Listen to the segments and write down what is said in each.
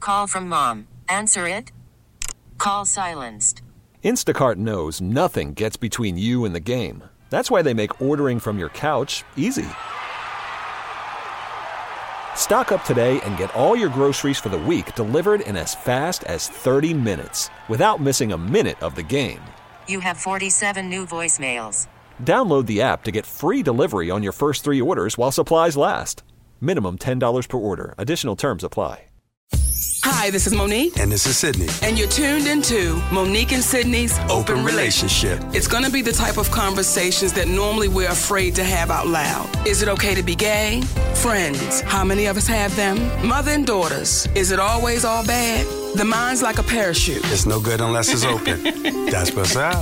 call from mom. Answer it. Call silenced. Instacart knows nothing gets between you and the game. That's why they make ordering from your couch easy. Stock up today and get all your groceries for the week delivered in as fast as 30 minutes without missing a minute of the game. You have 47 new voicemails. Download the app to get free delivery on your first 3 orders while supplies last. Minimum $10 per order. Additional terms apply. Hi, this is Monique. And this is Sydney. And you're tuned into Monique and Sydney's Open Relationship. It's going to be the type of conversations that normally we're afraid to have out loud. Is it okay to be gay? Friends, how many of us have them? Mother and daughters, is it always all bad? The mind's like a parachute. It's no good unless it's open. That's what's up.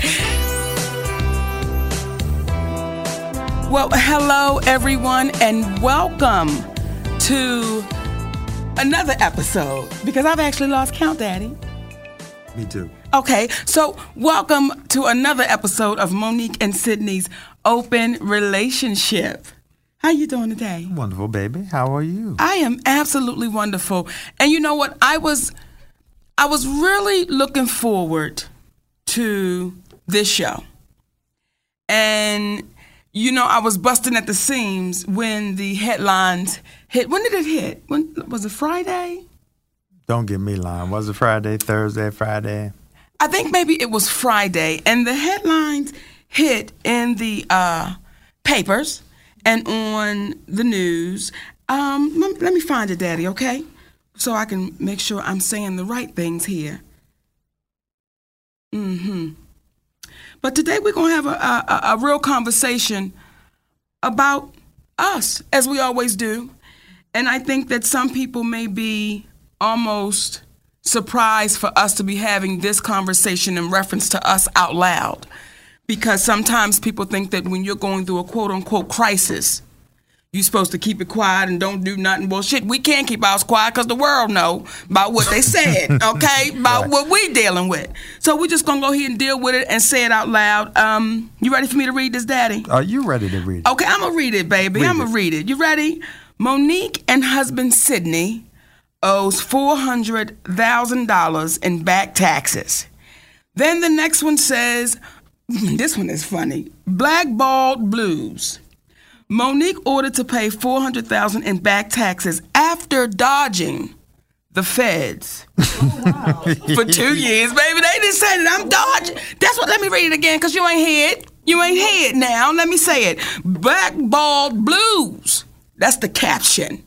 Well, hello, everyone, and welcome to another episode, because I've actually lost count, Daddy. Me too. Okay, so welcome to another episode of Monique and Sydney's Open Relationship. How you doing today? Wonderful, baby. How are you? I am absolutely wonderful. And you know what? I was really looking forward to this show. And you know, I was busting at the seams when the headlines hit. When did it hit? When was it? Friday? Don't get me lying. Was it Friday, Thursday, Friday? I think maybe it was Friday. And the headlines hit in the papers and on the news. Let me find it, Daddy, okay? So I can make sure I'm saying the right things here. But today we're going to have a real conversation about us, as we always do. And I think that some people may be almost surprised for us to be having this conversation in reference to us out loud. Because sometimes people think that when you're going through a quote-unquote crisis, you're supposed to keep it quiet and don't do nothing. Well, shit, we can't keep ours quiet because the world know about what they said, okay? About what we dealing with. So we're just going to go ahead and deal with it and say it out loud. You ready for me to read this, Daddy? Are you ready to read it? Okay, I'm going to read it, baby. I'm going to read it. You ready? Monique and husband Sydney owes $400,000 in back taxes. Then the next one says, this one is funny, blackballed blues. Monique ordered to pay $400,000 in back taxes after dodging the feds for 2 years. Baby, they didn't say that I'm dodging. That's what, let me read it again, because you ain't hear it. You ain't hear it now. Let me say it. Blackballed blues. That's the caption.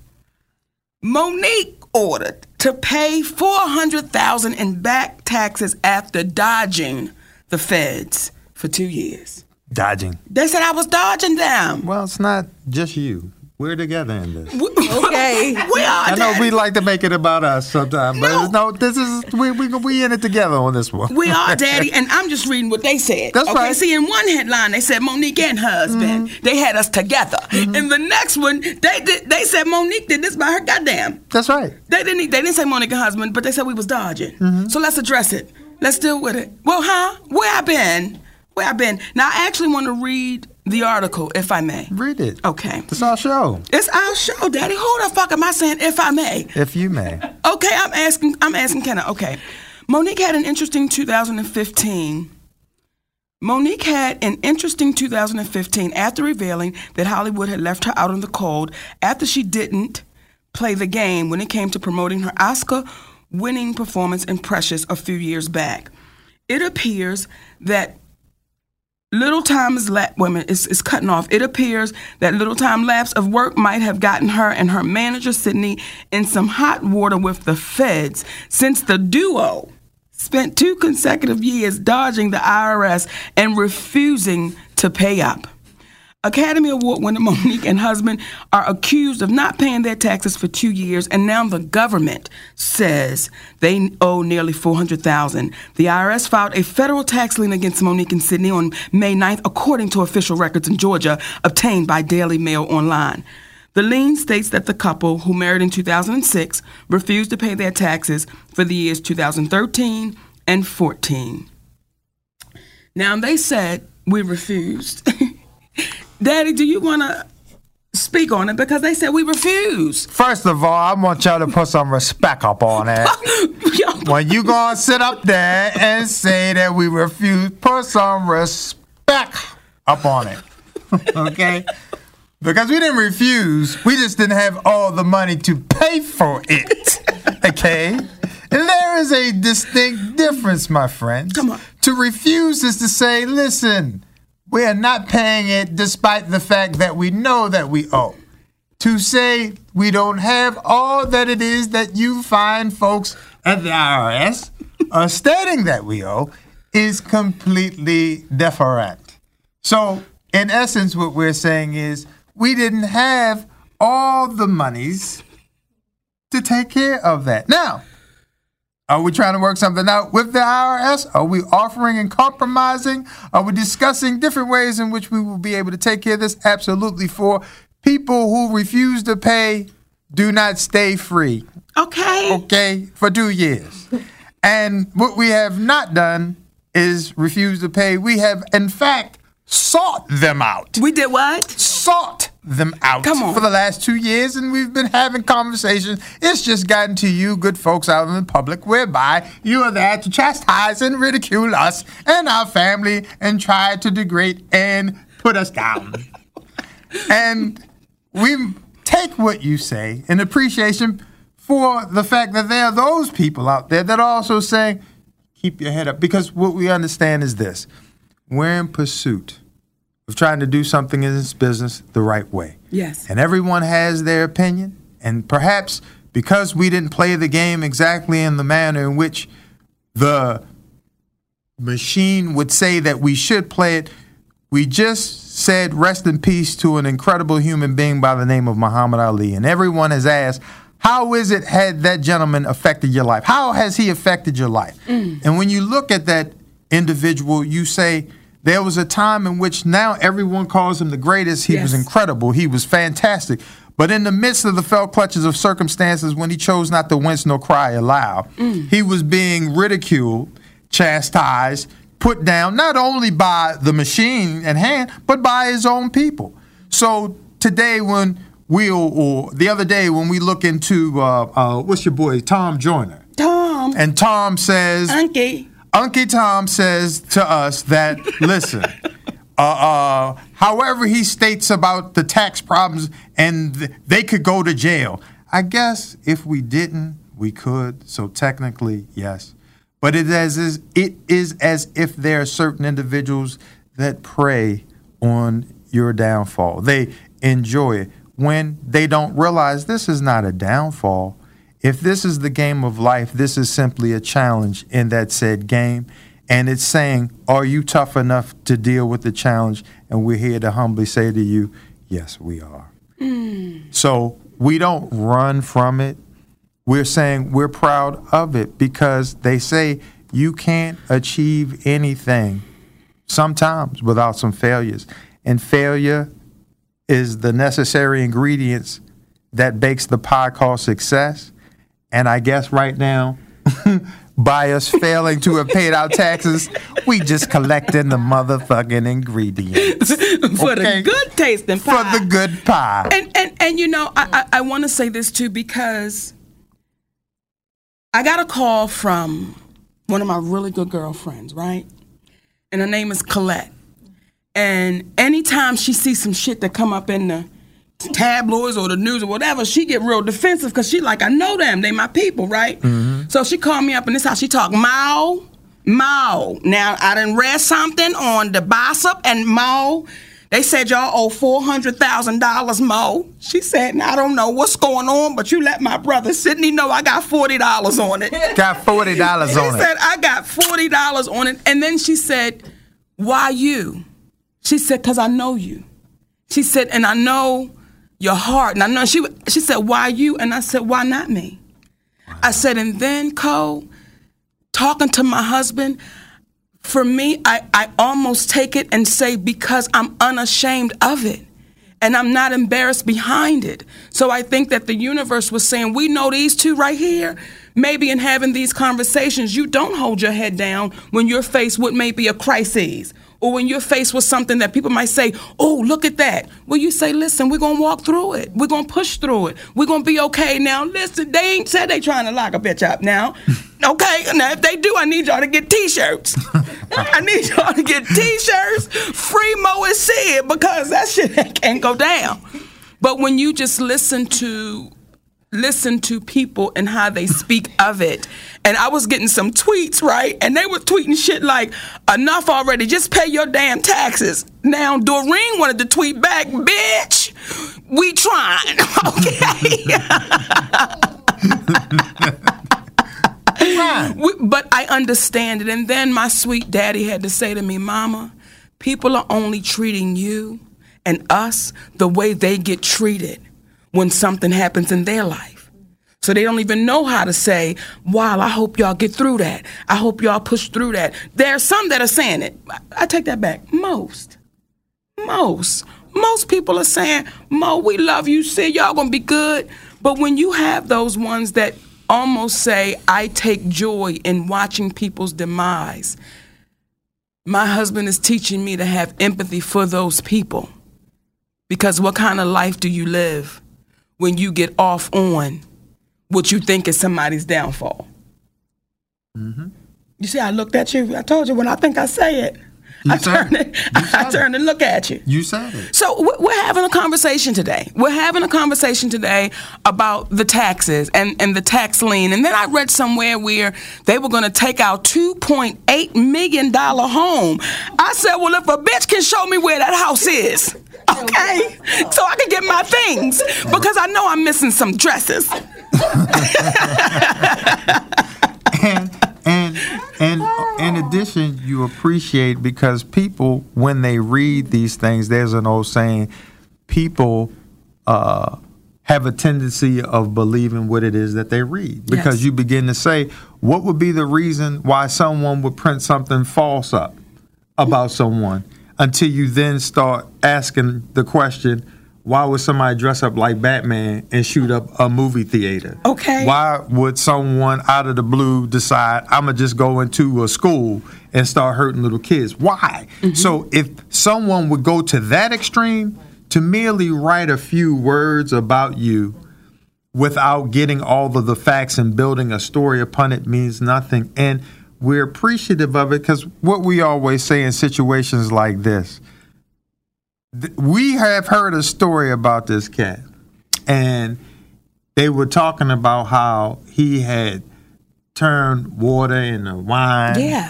Monique ordered to pay $400,000 in back taxes after dodging the feds for 2 years. Dodging. They said I was dodging them. Well, it's not just you. We're together in this. Okay. We are. I know we like to make it about us sometimes, but no, this is we in it together on this one. We are, Daddy, and I'm just reading what they said. That's right. See, in one headline they said Monique and husband, they had us together. In the next one, they said Monique did this by her goddamn. That's right. They didn't say Monique and husband, but they said we was dodging. So let's address it. Let's deal with it. Well, where I been? Now, I actually want to read the article, if I may. Read it. Okay. It's our show. It's our show, Daddy. Who the fuck am I saying, if I may? If you may. Okay, I'm asking, can I? Okay. Monique had an interesting 2015 after revealing that Hollywood had left her out in the cold after she didn't play the game when it came to promoting her Oscar-winning performance in Precious a few years back. It appears that little time is is cutting off. It appears that little time lapse of work might have gotten her and her manager, Sydney, in some hot water with the feds, since the duo spent 2 consecutive years dodging the IRS and refusing to pay up. Academy Award winner Monique and husband are accused of not paying their taxes for 2 years, and now the government says they owe nearly $400,000. The IRS filed a federal tax lien against Monique and Sydney on May 9th, according to official records in Georgia obtained by Daily Mail Online. The lien states that the couple, who married in 2006, refused to pay their taxes for the years 2013 and 14. Now, they said we refused. Daddy, do you want to speak on it because they said we refuse. First of all, I want y'all to put some respect up on it. When you gonna sit up there and say that we refuse, put some respect up on it. Okay? Because we didn't refuse, we just didn't have all the money to pay for it. Okay? And there is a distinct difference, my friends. Come on. To refuse is to say, listen, we are not paying it despite the fact that we know that we owe. To say we don't have all that it is that you find folks at the IRS stating that we owe is completely different. So, in essence, what we're saying is we didn't have all the monies to take care of that. Now, are we trying to work something out with the IRS? Are we offering and compromising? Are we discussing different ways in which we will be able to take care of this? Absolutely. For people who refuse to pay, do not stay free. Okay, for 2 years. And what we have not done is refuse to pay. We have, in fact, sought them out. We did what? Sought them out. Come on. For the last 2 years, and we've been having conversations. It's just gotten to you good folks out in the public, whereby you are there to chastise and ridicule us and our family and try to degrade and put us down. And we take what you say in appreciation for the fact that there are those people out there that are also saying, keep your head up. Because what we understand is this. We're in pursuit of trying to do something in this business the right way. Yes. And everyone has their opinion. And perhaps because we didn't play the game exactly in the manner in which the machine would say that we should play it, we just said rest in peace to an incredible human being by the name of Muhammad Ali. And everyone has asked, how is it had that gentleman affected your life? How has he affected your life? And when you look at that individual, you say, there was a time in which now everyone calls him the greatest. He was incredible. He was fantastic. But in the midst of the fell clutches of circumstances, when he chose not to wince nor cry aloud, he was being ridiculed, chastised, put down, not only by the machine at hand, but by his own people. So today when the other day when we look into, what's your boy, Tom Joyner. Tom. And Tom says... Unky Tom says to us that, listen, however he states about the tax problems and they could go to jail. I guess if we didn't, we could. So technically, yes. But it is as if there are certain individuals that prey on your downfall. They enjoy it when they don't realize this is not a downfall. If this is the game of life, this is simply a challenge in that said game. And it's saying, are you tough enough to deal with the challenge? And we're here to humbly say to you, yes, we are. So we don't run from it. We're saying we're proud of it because they say you can't achieve anything sometimes without some failures. And failure is the necessary ingredients that bakes the pie called success. And I guess right now, by us failing to have paid our taxes, we just collecting the motherfucking ingredients. For the good tasting pie. For the good pie. And you know, I want to say this too because I got a call from one of my really good girlfriends, right? And her name is Colette. And anytime she sees some shit that come up in the tabloids or the news or whatever, she get real defensive because she like, I know them, they my people, right? So she called me up and this is how she talk. Mo, now I done read something on the Bossip and Mo, they said y'all owe $400,000, Mo. She said, now I don't know what's going on, but you let my brother Sidney know I got $40 on it. Got $40 on it. She said, I got $40 on it. And then she said, why you? She said, because I know you. She said, and I know your heart. And I know she said, why you? And I said, why not me? Wow. I said, and then, Cole, talking to my husband, for me, I almost take it and say, because I'm unashamed of it. And I'm not embarrassed behind it. So I think that the universe was saying, we know these two right here. Maybe in having these conversations, you don't hold your head down when you're faced with maybe a crisis or when you're faced with something that people might say, oh, look at that. Well, you say, listen, we're going to walk through it. We're going to push through it. We're going to be okay. Now, listen, they ain't said they trying to lock a bitch up now. Okay, now if they do, I need y'all to get T-shirts. I need y'all to get T-shirts, free Mo and Sid, because that shit can't go down. But when you just listen to people and how they speak of it. And I was getting some tweets, right? And they were tweeting shit like, enough already, just pay your damn taxes. Now, Doreen wanted to tweet back, bitch, we trying, okay? But I understand it. And then my sweet daddy had to say to me, Mama, people are only treating you and us the way they get treated when something happens in their life. So they don't even know how to say, wow, I hope y'all get through that. I hope y'all push through that. There are some that are saying it. I take that back. Most people are saying, Mo, we love you, Sid, y'all gonna be good. But when you have those ones that almost say, I take joy in watching people's demise, my husband is teaching me to have empathy for those people. Because what kind of life do you live when you get off on what you think is somebody's downfall? Mm-hmm. You see, I looked at you. I told you when I think I say it, I turn and look at you. You said it. So we're having a conversation today. We're having a conversation today about the taxes and the tax lien. And then I read somewhere where they were going to take out $2.8 million home. I said, well, if a bitch can show me where that house is, okay, so I can get my things, because I know I'm missing some dresses. And in addition, you appreciate, because people, when they read these things, there's an old saying, people have a tendency of believing what it is that they read. Because yes. You begin to say, what would be the reason why someone would print something false up about someone? Until you then start asking the question, why would somebody dress up like Batman and shoot up a movie theater? Okay. Why would someone out of the blue decide, I'm going to just go into a school and start hurting little kids? Why? Mm-hmm. So if someone would go to that extreme, to merely write a few words about you without getting all of the facts and building a story upon it means nothing. And we're appreciative of it, because what we always say in situations like this, we have heard a story about this cat, and they were talking about how he had turned water into wine,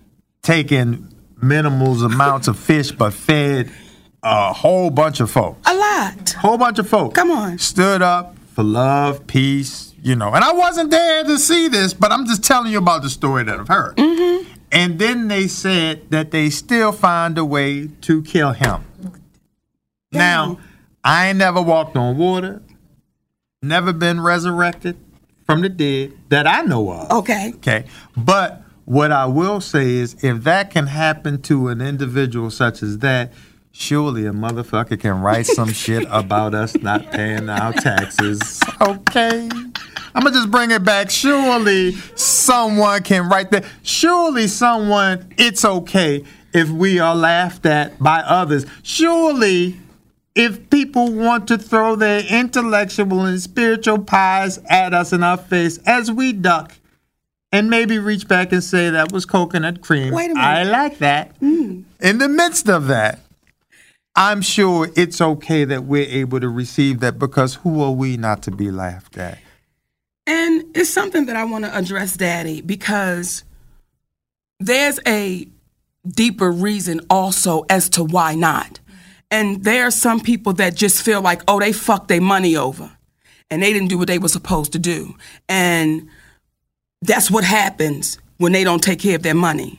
taken minimal amounts of fish, but fed a whole bunch of folks. Whole bunch of folks. Come on. Stood up for love, peace, And I wasn't there to see this, but I'm just telling you about the story that I've heard. Mm-hmm. And then they said that they still find a way to kill him. Damn. Now, I ain't never walked on water, never been resurrected from the dead that I know of. Okay. But what I will say is, if that can happen to an individual such as that, surely a motherfucker can write some shit about us not paying our taxes. Okay. I'm going to just bring it back. Surely someone can write that. Surely it's okay if we are laughed at by others. Surely if people want to throw their intellectual and spiritual pies at us in our face as we duck and maybe reach back and say that was coconut cream. Wait a minute. I like that. In the midst of that, I'm sure it's okay that we're able to receive that, because who are we not to be laughed at? And it's something that I want to address, Daddy, because there's a deeper reason also as to why not. And there are some people that just feel like, oh, they fucked their money over and they didn't do what they were supposed to do. And that's what happens when they don't take care of their money.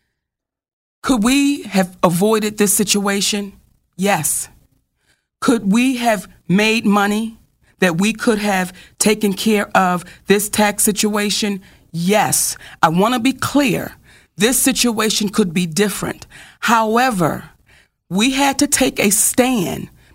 Could we have avoided this situation? Yes. Could we have made money that we could have taken care of this tax situation? Yes. I want to be clear. This situation could be different. However, we had to take a stand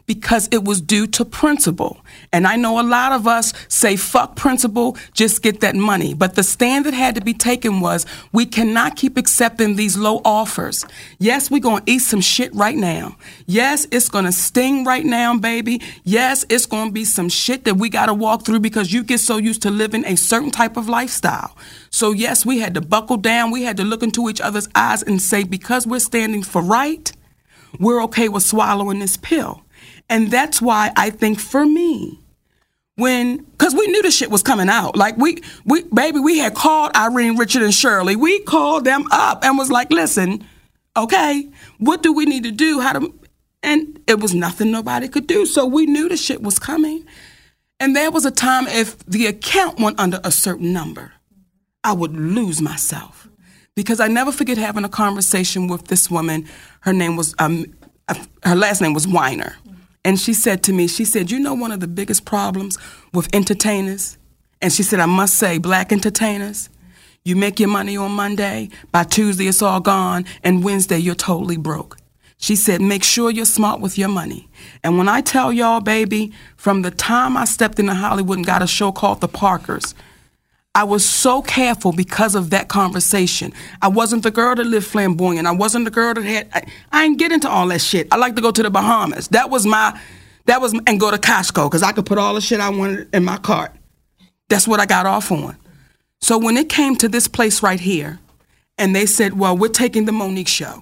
because it was due to principle. And I know a lot of us say, fuck principle, just get that money. But the stand that had to be taken was, we cannot keep accepting these low offers. Yes, we're going to eat some shit right now. Yes, it's going to sting right now, baby. Yes, it's going to be some shit that we got to walk through because you get so used to living a certain type of lifestyle. So yes, we had to buckle down. We had to look into each other's eyes and say, because we're standing for right, we're okay with swallowing this pill. And that's why I think for me, because we knew the shit was coming out. Like we had called Irene, Richard, and Shirley. We called them up and was like, listen, okay, what do we need to do? And it was nothing nobody could do. So we knew the shit was coming. And there was a time if the account went under a certain number, I would lose myself. Because I never forget having a conversation with this woman. Her name was, her last name was Weiner. And she said to me, you know one of the biggest problems with entertainers? And she said, I must say, black entertainers, you make your money on Monday, by Tuesday it's all gone, and Wednesday you're totally broke. She said, make sure you're smart with your money. And when I tell y'all, baby, from the time I stepped into Hollywood and got a show called The Parkers, I was so careful because of that conversation. I wasn't the girl that lived flamboyant. I wasn't the girl that had, I didn't get into all that shit. I like to go to the Bahamas. And go to Costco, because I could put all the shit I wanted in my cart. That's what I got off on. So when it came to this place right here, and they said, well, we're taking the Monique show.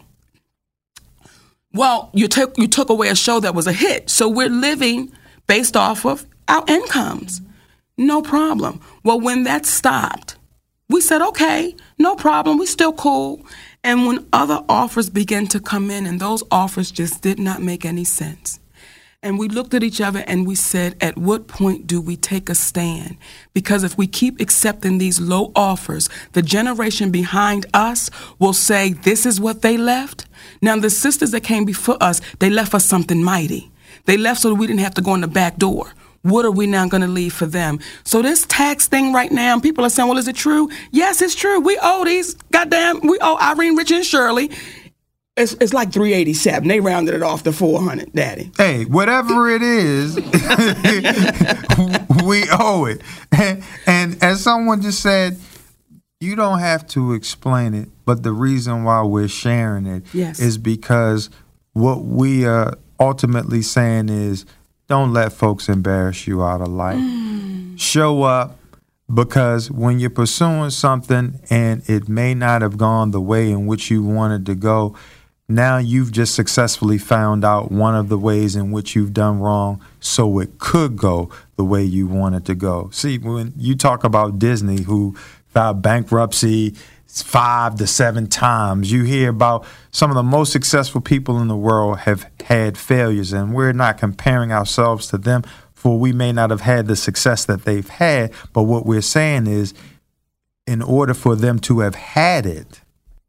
Well, you took away a show that was a hit. So we're living based off of our incomes. No problem. Well, when that stopped, we said, okay, no problem. We still cool. And when other offers began to come in, and those offers just did not make any sense. And we looked at each other and we said, at what point do we take a stand? Because if we keep accepting these low offers, the generation behind us will say, this is what they left. Now, the sisters that came before us, they left us something mighty. They left so that we didn't have to go in the back door. What are we now going to leave for them? So this tax thing right now, people are saying, well, is it true? Yes, it's true. We owe Irene, Richard, and Shirley. It's like $387. They rounded it off to $400, Daddy. Hey, whatever it is, we owe it. And as someone just said, you don't have to explain it, but the reason why we're sharing it is because what we are ultimately saying is, don't let folks embarrass you out of life. Show up, because when you're pursuing something and it may not have gone the way in which you wanted to go, now you've just successfully found out one of the ways in which you've done wrong, so it could go the way you wanted to go. See, when you talk about Disney, who filed bankruptcy 5 to 7 times. You hear about some of the most successful people in the world have had failures, and we're not comparing ourselves to them, for we may not have had the success that they've had. But what we're saying is, in order for them to have had it,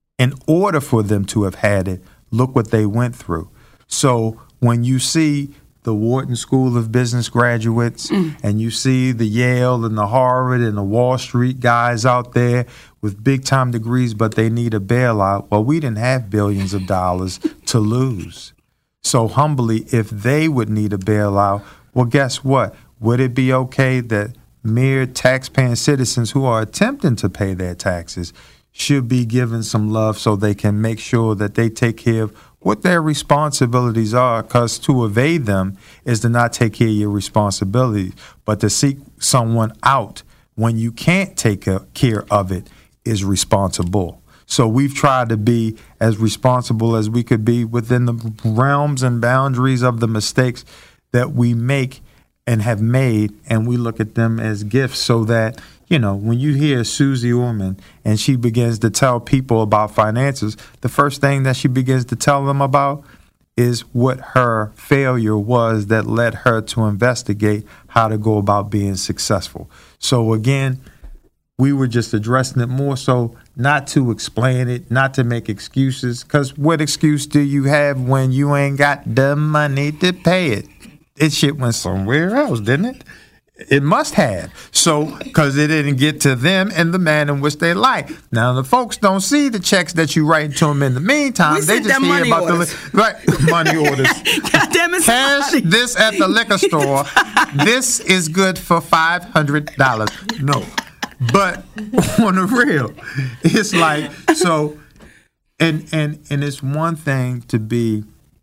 look what they went through. So when you see the Wharton School of Business graduates, and you see the Yale and the Harvard and the Wall Street guys out there with big-time degrees, but they need a bailout. Well, we didn't have billions of dollars to lose. So humbly, if they would need a bailout, well, guess what? Would it be okay that mere taxpaying citizens who are attempting to pay their taxes should be given some love so they can make sure that they take care of what their responsibilities are? Because to evade them is to not take care of your responsibilities, but to seek someone out when you can't take care of it is responsible. So we've tried to be as responsible as we could be within the realms and boundaries of the mistakes that we make and have made, and we look at them as gifts, so that, you know, when you hear Susie Orman and she begins to tell people about finances, the first thing that she begins to tell them about is what her failure was that led her to investigate how to go about being successful. So again, we were just addressing it more so not to explain it, not to make excuses, because what excuse do you have when you ain't got the money to pay it? It shit went somewhere else, didn't it? It must have. So, because it didn't get to them and the man in which they like. Now, the folks don't see the checks that you write to them in the meantime. They just hear about money orders. God damn it, cash this at the liquor store. This is good for $500. No. But on the real, it's like, so, and it's one thing to be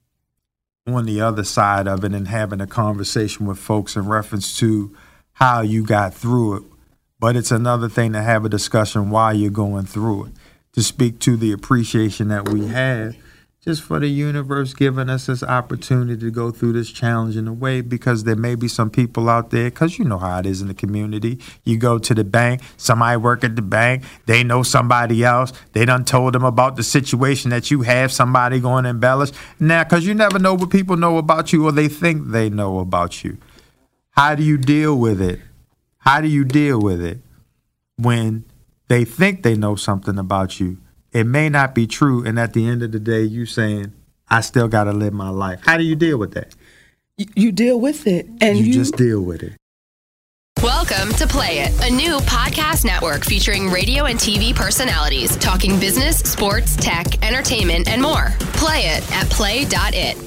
on the other side of it and having a conversation with folks in reference to how you got through it. But it's another thing to have a discussion while you're going through it, to speak to the appreciation that we have just for the universe giving us this opportunity to go through this challenge in a way, because there may be some people out there, because you know how it is in the community. You go to the bank, somebody work at the bank, they know somebody else, they done told them about the situation that you have, somebody going to embellish. Now, because you never know what people know about you or they think they know about you. How do you deal with it? How do you deal with it when they think they know something about you? It may not be true, and at the end of the day, you saying, I still got to live my life. How do you deal with that? You deal with it. And you just deal with it. Welcome to Play It, a new podcast network featuring radio and TV personalities talking business, sports, tech, entertainment, and more. Play it at play.it.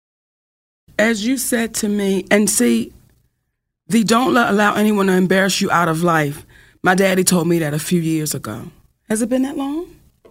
As you said to me, and see, don't allow anyone to embarrass you out of life. My daddy told me that a few years ago. Has it been that long?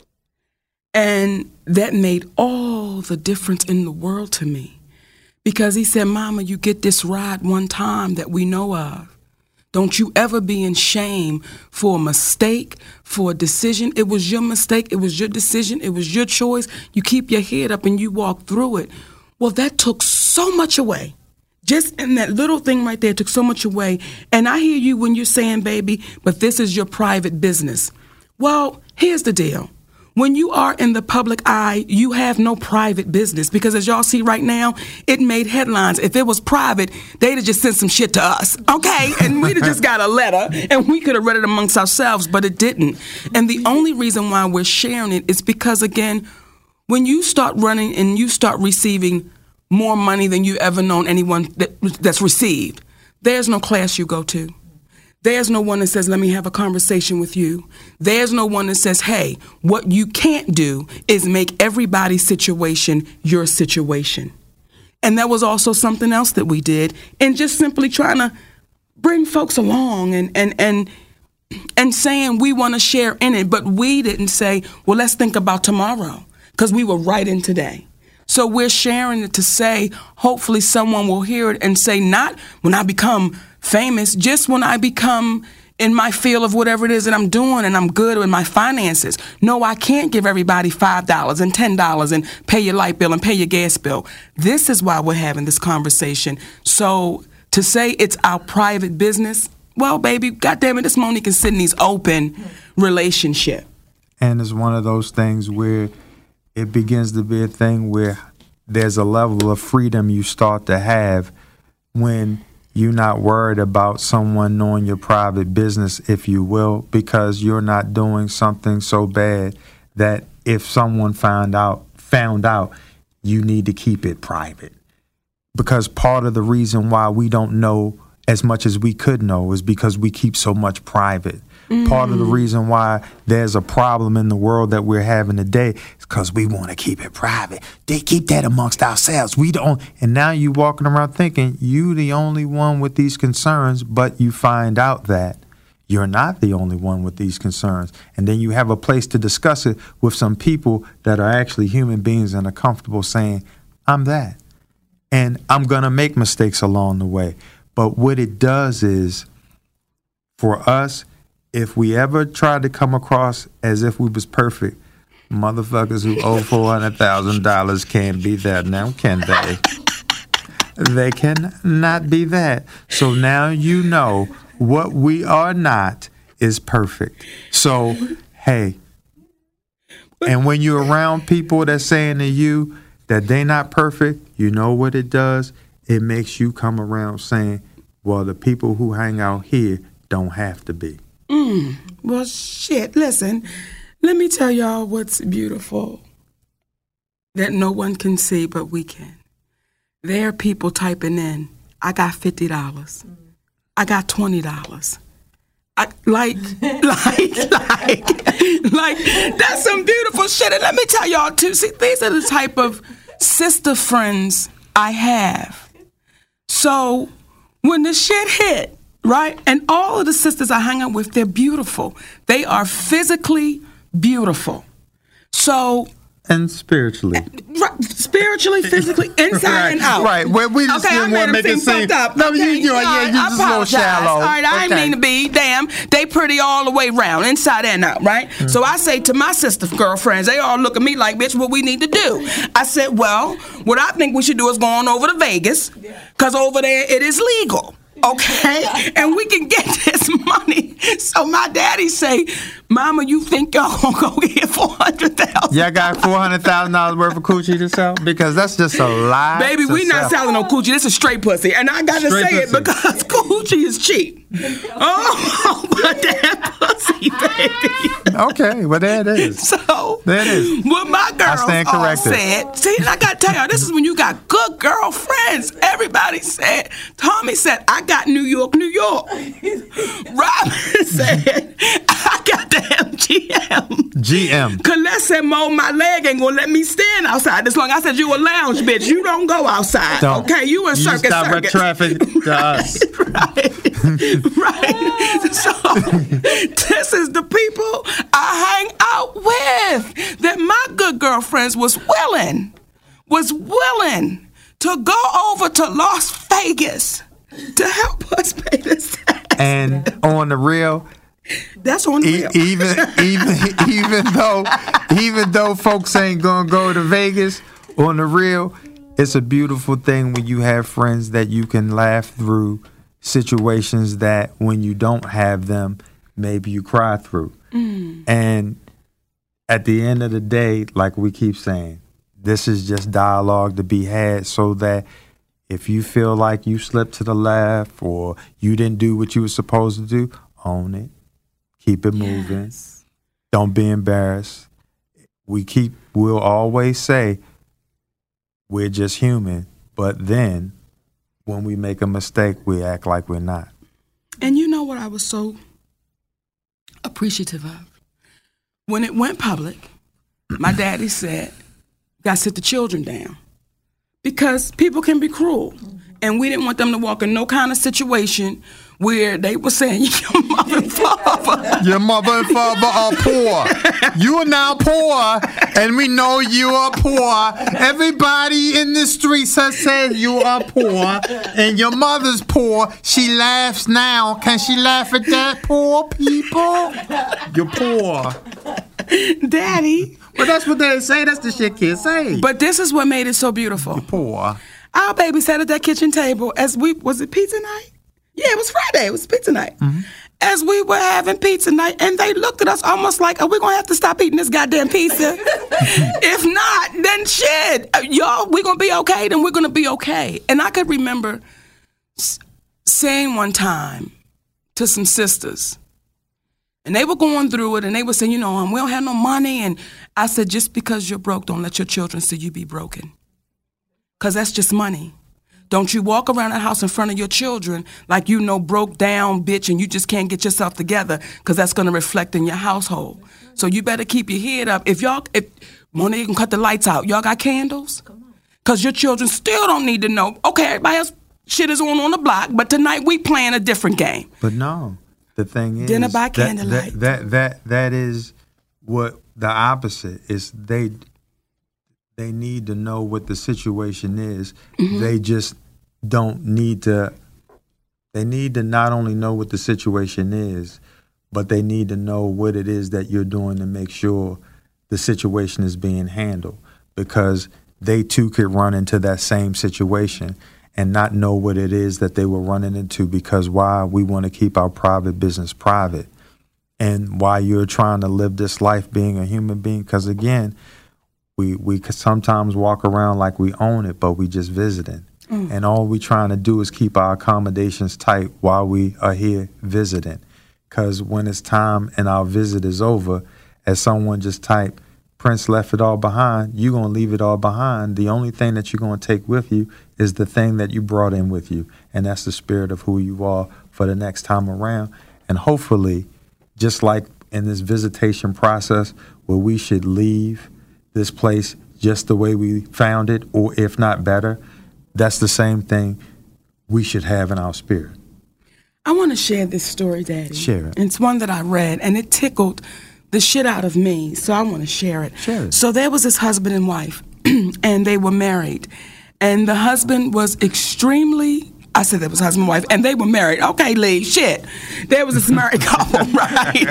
And that made all the difference in the world to me, because he said, Mama, you get this ride one time that we know of. Don't you ever be in shame for a mistake, for a decision. It was your mistake. It was your decision. It was your choice. You keep your head up and you walk through it. Well, that took so much away. Just in that little thing right there took so much away. And I hear you when you're saying, baby, but this is your private business. Well, here's the deal. When you are in the public eye, you have no private business, because as y'all see right now, it made headlines. If it was private, they'd have just sent some shit to us, okay? And we'd have just got a letter, and we could have read it amongst ourselves, but it didn't. And the only reason why we're sharing it is because, again, when you start running and you start receiving more money than you've ever known anyone that's received, there's no class you go to. There's no one that says, let me have a conversation with you. There's no one that says, hey, what you can't do is make everybody's situation your situation. And that was also something else that we did, and just simply trying to bring folks along and saying we want to share in it. But we didn't say, well, let's think about tomorrow, because we were right in today. So we're sharing it to say, hopefully someone will hear it and say, not when I become famous, just when I become in my field of whatever it is that I'm doing and I'm good with my finances. No, I can't give everybody $5 and $10 and pay your light bill and pay your gas bill. This is why we're having this conversation. So to say it's our private business, well, baby, goddamn it, this Monique and Sydney's open relationship. And it's one of those things where it begins to be a thing where there's a level of freedom you start to have when you're not worried about someone knowing your private business, if you will, because you're not doing something so bad that if someone found out, you need to keep it private. Because part of the reason why we don't know as much as we could know is because we keep so much private. Part of the reason why there's a problem in the world that we're having today is because we want to keep it private. They keep that amongst ourselves. We don't. And now you walking around thinking you the only one with these concerns, but you find out that you're not the only one with these concerns. And then you have a place to discuss it with some people that are actually human beings and are comfortable saying, I'm that. And I'm going to make mistakes along the way. But what it does is, for us, if we ever tried to come across as if we was perfect, motherfuckers who owe $400,000 can't be that now, can they? They cannot be that. So now you know what we are not is perfect. So, hey, and when you're around people that's saying to you that they not perfect, you know what it does? It makes you come around saying, well, the people who hang out here don't have to be. Well, shit, listen, let me tell y'all what's beautiful that no one can see but we can. There are people typing in, I got $50. I got $20. Like, that's some beautiful shit. And let me tell y'all too, see, these are the type of sister friends I have. So when the shit hit, right, and all of the sisters I hang out with, they're beautiful. They are physically beautiful. So... And spiritually. Right, spiritually, physically, inside right, and out. Right. Well, we just didn't want to make it seem. No, you just a little shallow. All right, I didn't mean to be. Damn, they pretty all the way around, inside and out, right? Mm-hmm. So I say to my sister girlfriends, they all look at me like, bitch, what we need to do? I said, well, what I think we should do is go on over to Vegas, because over there it is legal. Okay, and we can get this money. So my daddy say, Mama, you think y'all gonna go get $400,000? Y'all got $400,000 worth of coochie to sell? Because that's just a lie. Baby, we not selling no coochie. This is straight pussy, and I gotta say it because coochie is cheap. Oh, but that pussy, baby. Okay, well there it is. So there it is. What my girls all said. See, and I gotta tell y'all, this is when you got good girlfriends. Everybody said. Tommy said, I got New York, New York. Robin said, I got the MGM. Colette said, Mo, my leg ain't gonna let me stand outside this long. I said, you a lounge bitch. You don't go outside. Okay, you a circus. You direct traffic to us. Right. So this is the people I hang out with. That my good girlfriends was willing to go over to Las Vegas to help us pay this tax. And on the real, that's on the real. even though folks ain't gonna go to Vegas, on the real, it's a beautiful thing when you have friends that you can laugh through situations that when you don't have them, maybe you cry through. And at the end of the day, like we keep saying, this is just dialogue to be had, so that if you feel like you slipped to the left or you didn't do what you were supposed to do, own it. Keep it moving. Don't be embarrassed. We'll always say we're just human, but then when we make a mistake, we act like we're not. And you know what I was so appreciative of? When it went public, my daddy said, gotta sit the children down. Because people can be cruel. And we didn't want them to walk in no kind of situation where they were saying, your mother and father are poor. You are now poor, and we know you are poor. Everybody in the streets has said you are poor, and your mother's poor. She laughs now. Can she laugh at that, poor people? You're poor. Daddy. Well, that's what they say. That's the shit kids say. But this is what made it so beautiful. You're poor. Our baby sat at that kitchen table was it pizza night? Yeah, it was Friday. It was pizza night. Mm-hmm. As we were having pizza night, and they looked at us almost like, are we going to have to stop eating this goddamn pizza? If not, then shit. Y'all, we're going to be okay, then we're going to be okay. And I could remember saying one time to some sisters, and they were going through it, and they were saying, we don't have no money. And I said, just because you're broke, don't let your children see you be broken. Because that's just money. Don't you walk around the house in front of your children like broke down bitch and you just can't get yourself together, because that's going to reflect in your household. So you better keep your head up. If Monet can cut the lights out, y'all got candles? Because your children still don't need to know, okay, everybody else shit is on the block, but tonight we playing a different game. But no, the thing is, dinner by candlelight. That is what the opposite is. They need to know what the situation is. Mm-hmm. They just don't need to. They need to not only know what the situation is, but they need to know what it is that you're doing to make sure the situation is being handled. Because they too could run into that same situation and not know what it is that they were running into, because why we want to keep our private business private, and why you're trying to live this life being a human being. Because again, we sometimes walk around like we own it, but we just visiting. And all we trying to do is keep our accommodations tight while we are here visiting. Because when it's time and our visit is over, as someone just typed, Prince left it all behind. You're going to leave it all behind. The only thing that you're going to take with you is the thing that you brought in with you, and that's the spirit of who you are for the next time around. And hopefully, just like in this visitation process where we should leave this place just the way we found it, or if not better, that's the same thing we should have in our spirit. I want to share this story, Daddy. Share it. It's one that I read, and it tickled the shit out of me, so I want to share it. Share it. So there was this husband and wife, and they were married. And the husband was extremely, I said there was husband and wife, and they were married. Okay, Lee, shit. There was this married couple, right?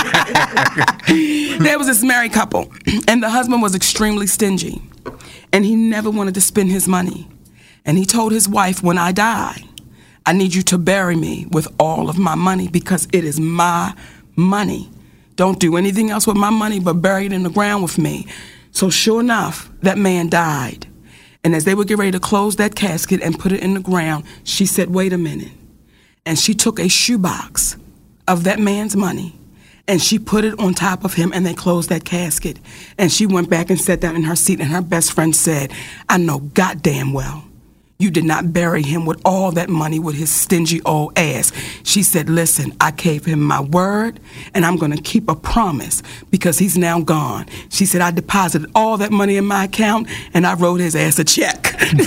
There was this married couple, and the husband was extremely stingy, and he never wanted to spend his money. And he told his wife, when I die, I need you to bury me with all of my money because it is my money. Don't do anything else with my money but bury it in the ground with me. So sure enough, that man died. And as they would get ready to close that casket and put it in the ground, she said, wait a minute. And she took a shoebox of that man's money and she put it on top of him, and they closed that casket. And she went back and sat down in her seat, and her best friend said, I know goddamn well you did not bury him with all that money with his stingy old ass. She said, listen, I gave him my word, and I'm going to keep a promise because he's now gone. She said, I deposited all that money in my account, and I wrote his ass a check. You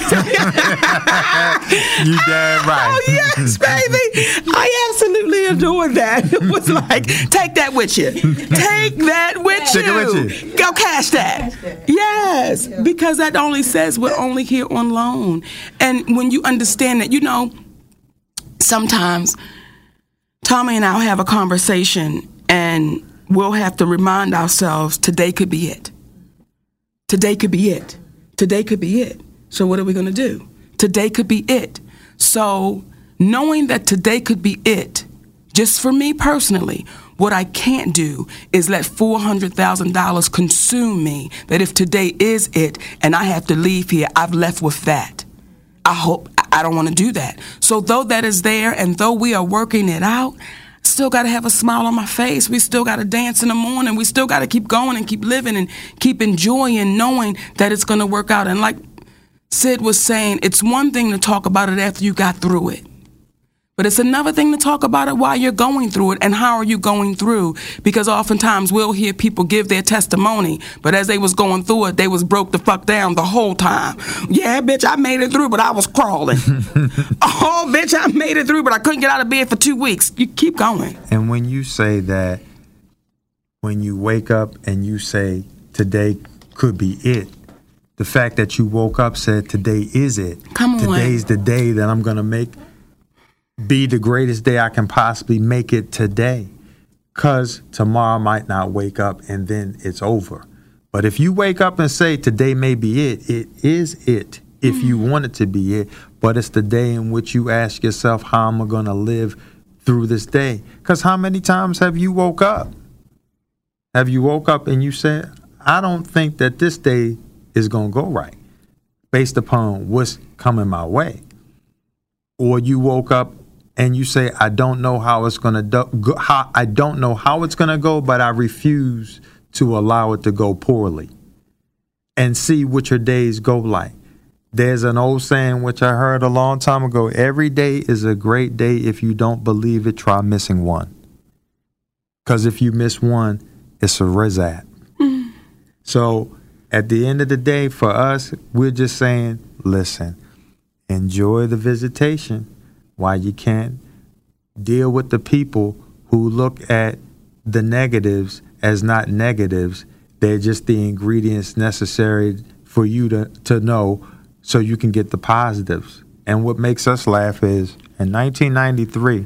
damn right. Oh, yes, baby. I absolutely adored that. It was like, take that with you. Take that with Take you. it with you. Go cash that. Yes, because that only says we're only here on loan. And when you understand that, you know, sometimes Tommy and I will have a conversation and we'll have to remind ourselves today could be it. Today could be it. Today could be it. So what are we going to do? Today could be it. So knowing that today could be it, just for me personally, what I can't do is let $400,000 consume me, that if today is it and I have to leave here, I've left with that. I don't want to do that. So though that is there and though we are working it out, still got to have a smile on my face. We still got to dance in the morning. We still got to keep going and keep living and keep enjoying knowing that it's going to work out. And like Sid was saying, it's one thing to talk about it after you got through it. But it's another thing to talk about it while you're going through it, and how are you going through? Because oftentimes we'll hear people give their testimony, but as they was going through it, they was broke the fuck down the whole time. Yeah, bitch, I made it through, but I was crawling. Oh, bitch, I made it through, but I couldn't get out of bed for 2 weeks. You keep going. And when you say that, when you wake up and you say, today could be it, the fact that you woke up said, today is it. Come on. Today's the day that I'm going to be the greatest day I can possibly make it today. Because tomorrow might not wake up and then it's over. But if you wake up and say today may be it, it is it if you want it to be it. But it's the day in which you ask yourself, how am I going to live through this day? Because how many times have you woke up? Have you woke up and you said, I don't think that this day is going to go right based upon what's coming my way? Or you woke up and you say, I don't know how it's going to go. I don't know how it's going to go, but I refuse to allow it to go poorly. And see what your days go like. There's an old saying which I heard a long time ago. Every day is a great day. If you don't believe it, try missing one. Because if you miss one, it's a rizat. So at the end of the day, for us, we're just saying, listen, enjoy the visitation while you can. Deal with the people who look at the negatives as not negatives. They're just the ingredients necessary for you to know so you can get the positives. And what makes us laugh is in 1993,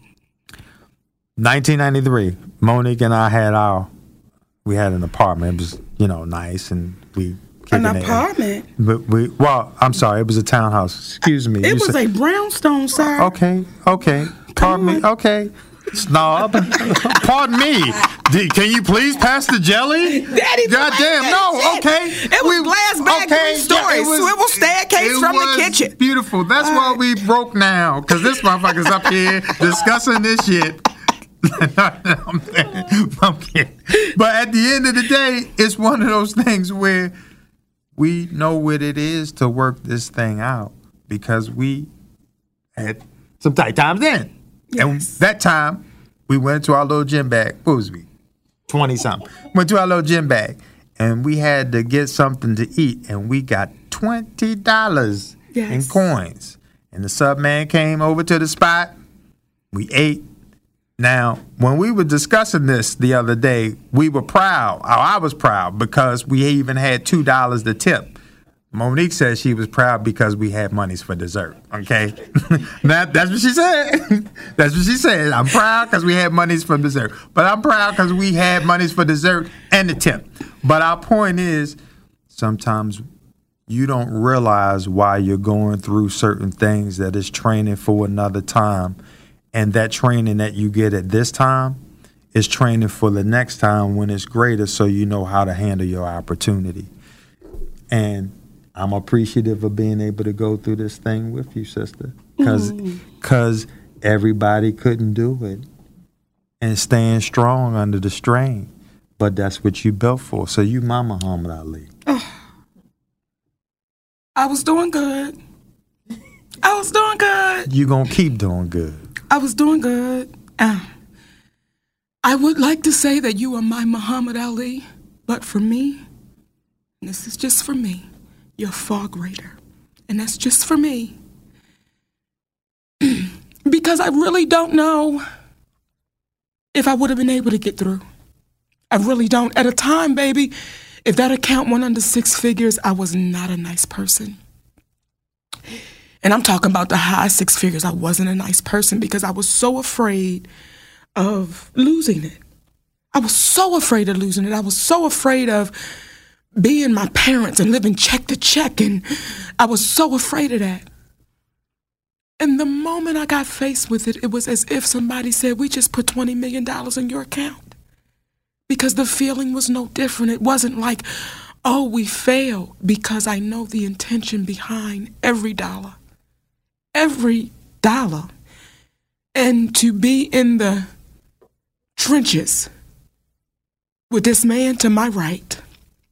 Monique and I had we had an apartment. It was, nice, and we An apartment? I'm sorry, it was a townhouse. Excuse me. It was a brownstone, sir. Okay. Pardon me. Okay. Snob. Pardon me. Can you please pass the jelly? Daddy, goddamn, no. Shit. Okay. It was glass bag 3-story swivel staircase from the kitchen. Beautiful. That's why we broke now, because this motherfucker's up here discussing this shit. I'm kidding. But at the end of the day, it's one of those things where we know what it is to work this thing out because we had some tight times then. Yes. And that time, we went to our little gym bag. What was we? 20-something. Went to our little gym bag, and we had to get something to eat, and we got $20 in coins. And the sub man came over to the spot. We ate. Now, when we were discussing this the other day, we were proud. I was proud because we even had $2 to tip. Monique said she was proud because we had monies for dessert. Okay, that's what she said. That's what she said. I'm proud because we had monies for dessert. But I'm proud because we had monies for dessert and the tip. But our point is, sometimes you don't realize why you're going through certain things that is training for another time. And that training that you get at this time is training for the next time when it's greater so you know how to handle your opportunity. And I'm appreciative of being able to go through this thing with you, sister, because everybody couldn't do it and stand strong under the strain. But that's what you built for. So you my Muhammad Ali. I was doing good. You gonna keep doing good. I was doing good. I would like to say that you are my Muhammad Ali, but for me, and this is just for me, you're far greater. And that's just for me. Because I really don't know if I would have been able to get through. I really don't. At a time, baby, if that account went under 6 figures, I was not a nice person. And I'm talking about the high 6 figures. I wasn't a nice person because I was so afraid of losing it. I was so afraid of losing it. I was so afraid of being my parents and living check to check. And I was so afraid of that. And the moment I got faced with it, it was as if somebody said, we just put $20 million in your account. Because the feeling was no different. It wasn't like, oh, we failed. Because I know the intention behind every dollar. Every dollar. And to be in the trenches with this man to my right,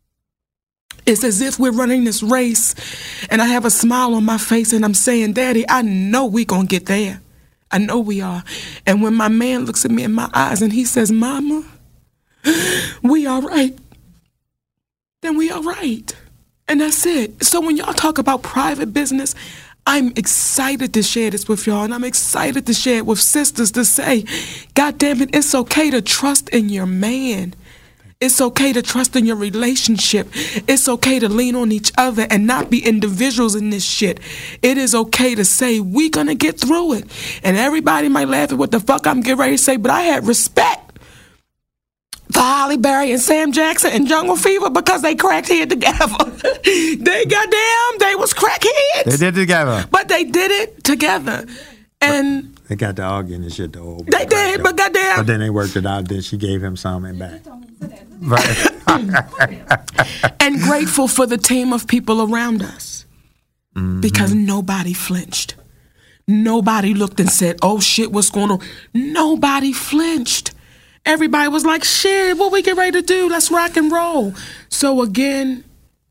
it's as if we're running this race and I have a smile on my face and I'm saying, Daddy, I know we're going to get there. I know we are. And when my man looks at me in my eyes and he says, Mama, we all right, then we all right. And that's it. So when y'all talk about private business, I'm excited to share this with y'all, and I'm excited to share it with sisters to say, God damn it, it's okay to trust in your man. It's okay to trust in your relationship. It's okay to lean on each other and not be individuals in this shit. It is okay to say, we gonna get through it. And everybody might laugh at what the fuck I'm getting ready to say, but I had respect for Halle Berry and Sam Jackson and Jungle Fever because they cracked head together. They was crackheads. They did it together. But they did it together. And they got to arguing and shit though. They did, but goddamn. But then they worked it out. Then she gave him something back. Right. And grateful for the team of people around us. Mm-hmm. Because nobody flinched. Nobody looked and said, oh shit, what's going on? Nobody flinched. Everybody was like, shit, what we get ready to do? Let's rock and roll. So again,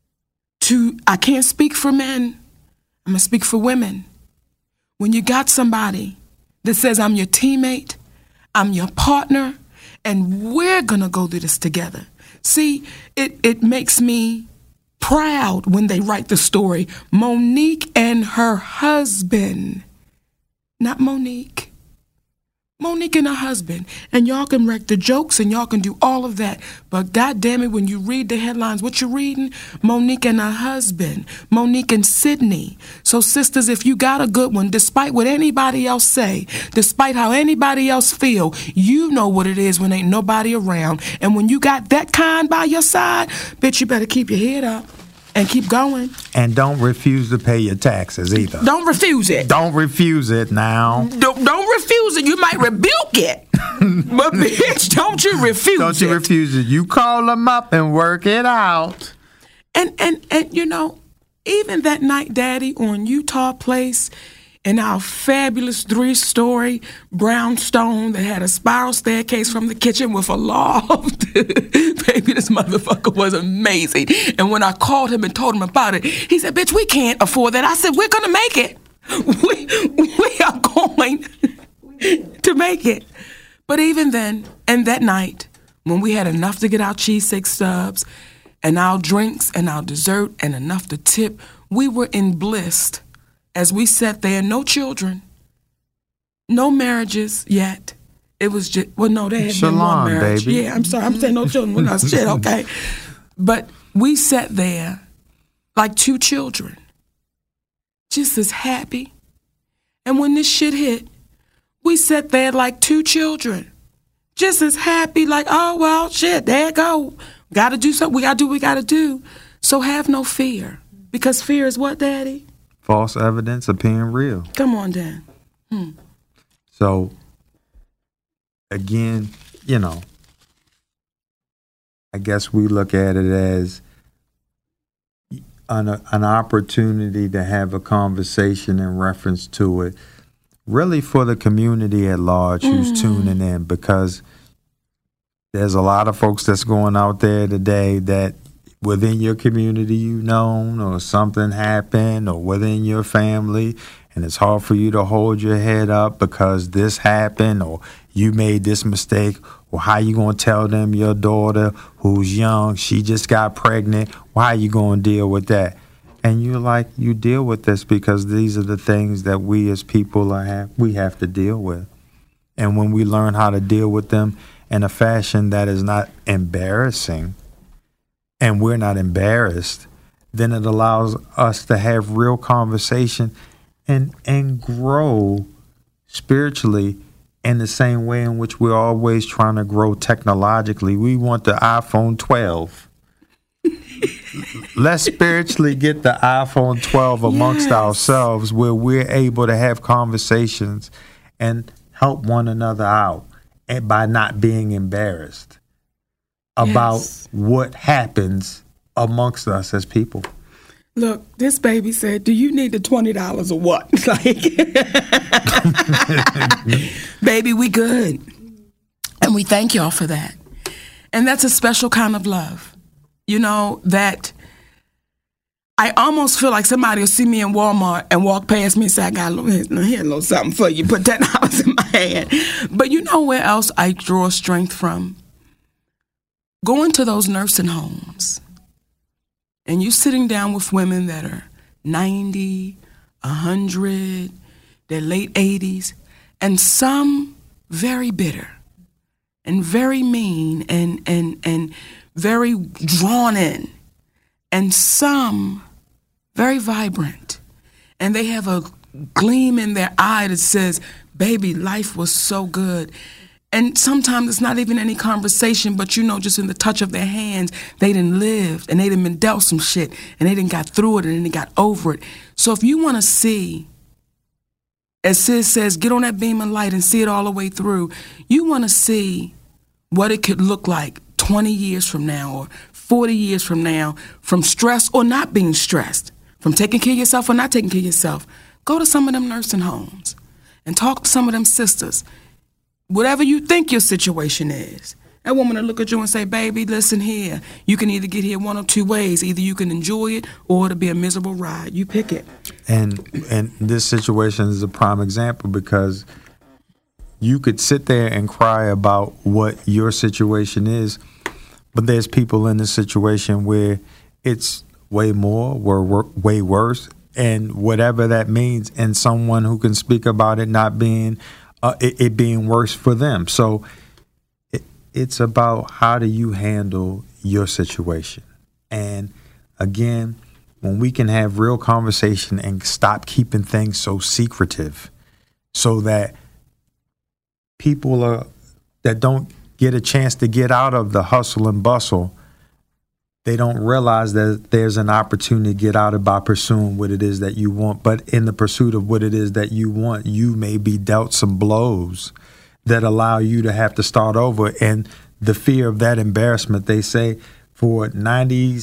I can't speak for men. I'm going to speak for women. When you got somebody that says, I'm your teammate, I'm your partner, and we're going to go through this together. See, it makes me proud when they write the story. Monique and her husband, not Monique. Monique and her husband, and y'all can wreck the jokes and y'all can do all of that. But God damn it, when you read the headlines, what you're reading? Monique and her husband, Monique and Sydney. So sisters, if you got a good one, despite what anybody else say, despite how anybody else feel, you know what it is when ain't nobody around. And when you got that kind by your side, bitch, you better keep your head up. And keep going. And don't refuse to pay your taxes either. Don't refuse it. Don't refuse it now. Don't refuse it. You might rebuke it. But bitch, don't you refuse it. Don't you refuse it. You call them up and work it out. And you know, even that night, Daddy, on Utah Place, in our fabulous 3-story brownstone that had a spiral staircase from the kitchen with a loft. Baby, this motherfucker was amazing. And when I called him and told him about it, he said, bitch, we can't afford that. I said, we're going to make it. We are going to make it. But even then, and that night, when we had enough to get our cheesesteak stubs and our drinks and our dessert and enough to tip, we were in bliss as we sat there. No children, no marriages yet. It was just, well, no, there had been one marriage. Baby. Yeah, I'm sorry, I'm saying no children. Well, shit, okay. But we sat there like 2 children, just as happy. And when this shit hit, we sat there like 2 children, just as happy, like, oh, well, shit, there you go. Got to do something. We got to do what we got to do. So have no fear. Because fear is what, Daddy? False evidence appearing real. Come on, Dan. So, again, you know, I guess we look at it as an opportunity to have a conversation in reference to it, really for the community at large who's tuning in, because there's a lot of folks that's going out there today that within your community you know, or something happened, or within your family, and it's hard for you to hold your head up because this happened, or you made this mistake, or how you going to tell them your daughter who's young, she just got pregnant, why are you going to deal with that? And you're like, you deal with this because these are the things that we as people we have to deal with. And when we learn how to deal with them in a fashion that is not embarrassing, and we're not embarrassed, then it allows us to have real conversation and grow spiritually in the same way in which we're always trying to grow technologically. We want the iPhone 12. Let's spiritually get the iPhone 12 amongst ourselves, where we're able to have conversations and help one another out, and by not being embarrassed about what happens amongst us as people. Look, this baby said, do you need the $20 or what? Like, baby, we good. And we thank y'all for that. And that's a special kind of love. You know, that I almost feel like somebody will see me in Walmart and walk past me and say, I got here's a little something for you. Put $10 in my hand. But you know where else I draw strength from? Going to those nursing homes. And you sitting down with women that are 90, 100, their late 80s, and some very bitter and very mean and very drawn in, and some very vibrant. And they have a gleam in their eye that says, baby, life was so good. And sometimes it's not even any conversation, but you know, just in the touch of their hands, they done lived and they done been dealt some shit and they done got through it and then they got over it. So if you want to see, as Sis says, get on that beam of light and see it all the way through, you want to see what it could look like 20 years from now or 40 years from now, from stress or not being stressed, from taking care of yourself or not taking care of yourself. Go to some of them nursing homes and talk to some of them sisters. Whatever you think your situation is, that woman will look at you and say, baby, listen here. You can either get here one of 2 ways. Either you can enjoy it or it'll be a miserable ride. You pick it. And this situation is a prime example, because you could sit there and cry about what your situation is, but there's people in this situation where it's way more, way worse, and whatever that means, and someone who can speak about it not being it being worse for them. So it's about how do you handle your situation. And again, when we can have real conversation and stop keeping things so secretive, so that people that don't get a chance to get out of the hustle and bustle, they don't realize that there's an opportunity to get out of by pursuing what it is that you want. But in the pursuit of what it is that you want, you may be dealt some blows that allow you to have to start over. And the fear of that embarrassment, they say for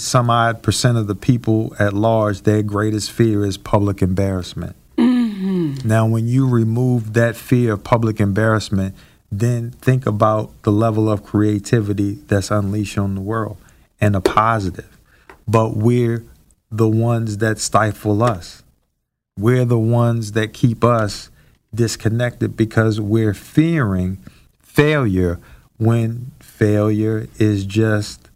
90-some-odd% of the people at large, their greatest fear is public embarrassment. Mm-hmm. Now, when you remove that fear of public embarrassment, then think about the level of creativity that's unleashed on the world and a positive. But we're the ones that stifle us. We're the ones that keep us disconnected because we're fearing failure when failure is just,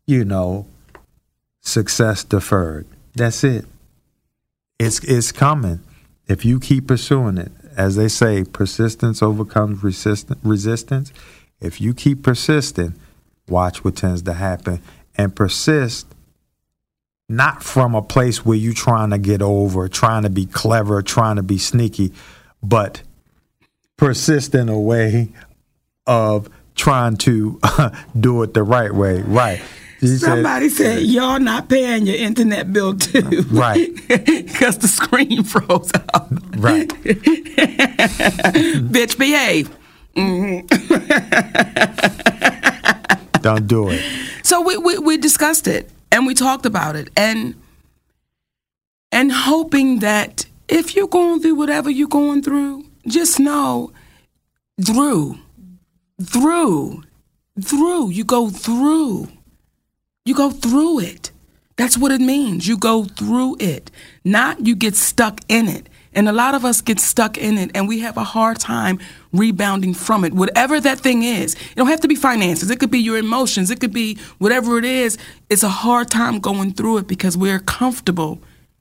success deferred. That's it. It's coming if you keep pursuing it. As they say, persistence overcomes resistance. If you keep persisting, watch what tends to happen. And persist not from a place where you're trying to get over, trying to be clever, trying to be sneaky, but persist in a way of trying to do it the right way. Right. Somebody said, y'all not paying your internet bill too. Right. Because the screen froze out. Right. Bitch, behave. Don't do it. So we discussed it and we talked about it and hoping that if you're going through whatever you're going through, just know you go through. You go through it. That's what it means. You go through it, not you get stuck in it. And a lot of us get stuck in it, and we have a hard time rebounding from it. Whatever that thing is, it don't have to be finances. It could be your emotions. It could be whatever it is. It's a hard time going through it because we're comfortable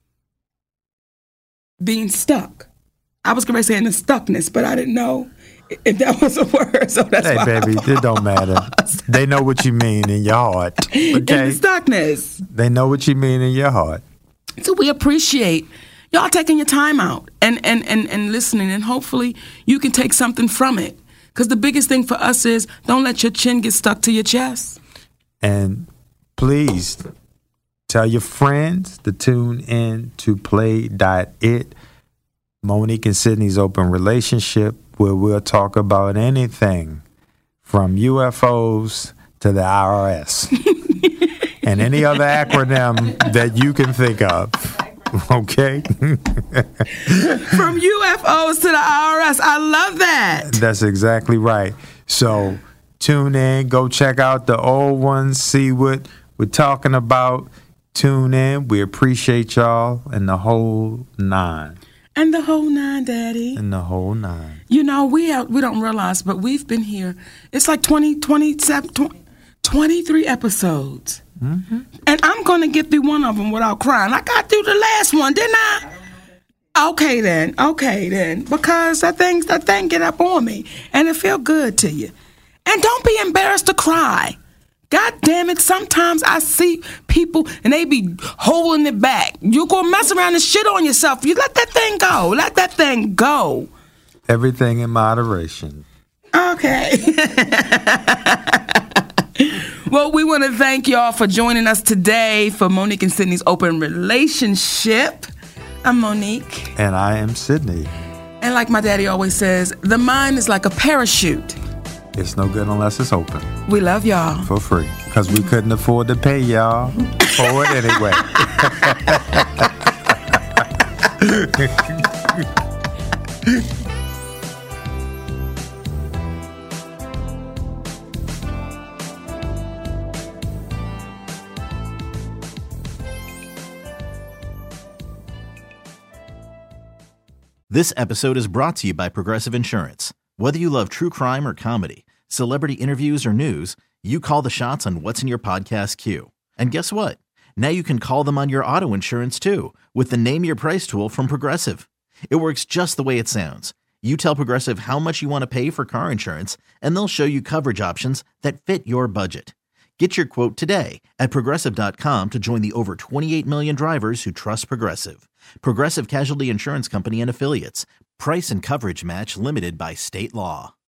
being stuck. I was going to say in the stuckness, but I didn't know if that was a word, so that's why. Hey, baby, it don't matter. They know what you mean in your heart. Okay? In the stuckness. They know what you mean in your heart. So we appreciate y'all taking your time out and listening, and hopefully you can take something from it. Because the biggest thing for us is don't let your chin get stuck to your chest. And please tell your friends to tune in to Play.it, Monique and Sydney's open relationship, where we'll talk about anything from UFOs to the IRS and any other acronym that you can think of. Okay? From UFOs to the IRS. I love that. That's exactly right. So tune in, go check out the old ones, see what we're talking about. Tune in. We appreciate y'all and the whole nine. And the whole nine, Daddy. And the whole nine. We don't realize, but we've been here. It's like 23 episodes. Mm-hmm. And I'm going to get through one of them without crying. I got through the last one, didn't I? Okay, then. Because that thing get up on me. And it feel good to you. And don't be embarrassed to cry. God damn it, sometimes I see people and they be holding it back. You go mess around and shit on yourself. You let that thing go. Let that thing go. Everything in moderation. Okay. Well, we want to thank y'all for joining us today for Monique and Sydney's open relationship. I'm Monique. And I am Sydney. And like my daddy always says, the mind is like a parachute. It's no good unless it's open. We love y'all. For free. Because we couldn't afford to pay y'all for it anyway. This episode is brought to you by Progressive Insurance. Whether you love true crime or comedy, celebrity interviews or news, you call the shots on what's in your podcast queue. And guess what? Now you can call them on your auto insurance too with the Name Your Price tool from Progressive. It works just the way it sounds. You tell Progressive how much you want to pay for car insurance, and they'll show you coverage options that fit your budget. Get your quote today at Progressive.com to join the over 28 million drivers who trust Progressive. Progressive Casualty Insurance Company and Affiliates. Price and coverage match limited by state law.